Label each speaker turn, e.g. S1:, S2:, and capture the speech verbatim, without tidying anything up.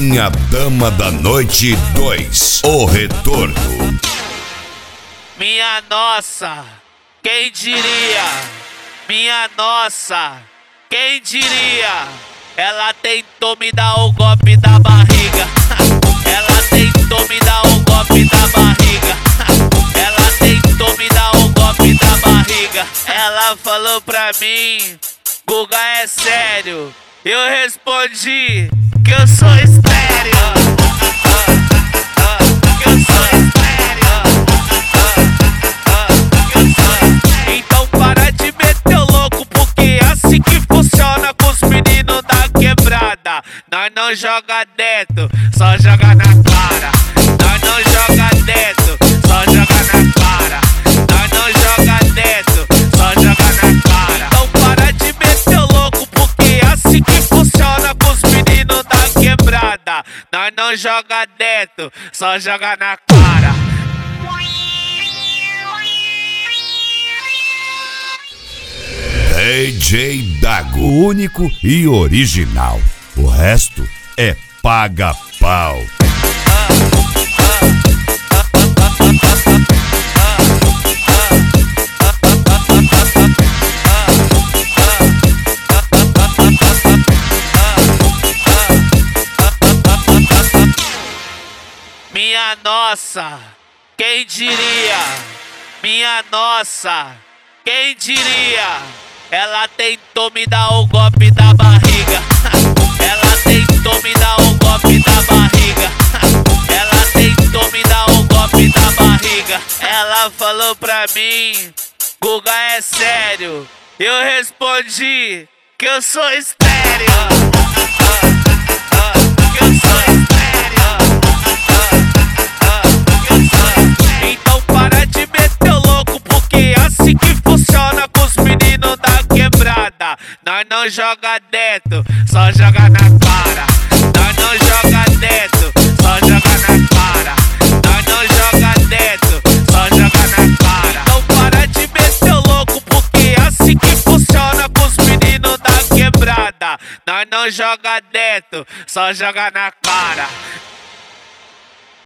S1: Minha Dama da Noite dois, o retorno.
S2: Minha nossa, quem diria? Minha nossa, quem diria? Ela tentou me dar o golpe da barriga. Ela tentou me dar o golpe da barriga. Ela tentou me dar o golpe da barriga. Ela falou pra mim, Guga, é sério? Eu respondi que eu sou estéreo. Que eu sou estéreo. Que eu sou. Então para de meter o louco, porque é assim que funciona com os meninos da quebrada. Nós não joga dentro, só joga na cara. Nós não joga dentro, só joga na cara. Nós não joga dentro, só joga na cara. Então para de meter o louco, porque é assim que funciona com os meninos da quebrada. Nós não joga dentro, só joga na cara.
S1: D J Dago, único e original. O resto é paga-pau.
S2: Minha nossa, quem diria? Minha nossa, quem diria? Ela tentou me dar o golpe da barriga. Ela tentou me dar o golpe da barriga. Ela tentou me dar o golpe da barriga. Ela falou pra mim, Guga, é sério? Eu respondi que eu sou estéreo. Que eu sou estéreo. Que eu sou. Então para de meter o louco, porque é assim que funciona com os meninos da quebrada. Nós não joga dentro, só joga na cara. Nós não joga dentro, só joga na cara. Nós não joga dentro, só joga na cara. Então para de meter o louco, porque é assim que funciona com os meninos da quebrada. Nós não joga dentro, só joga na cara.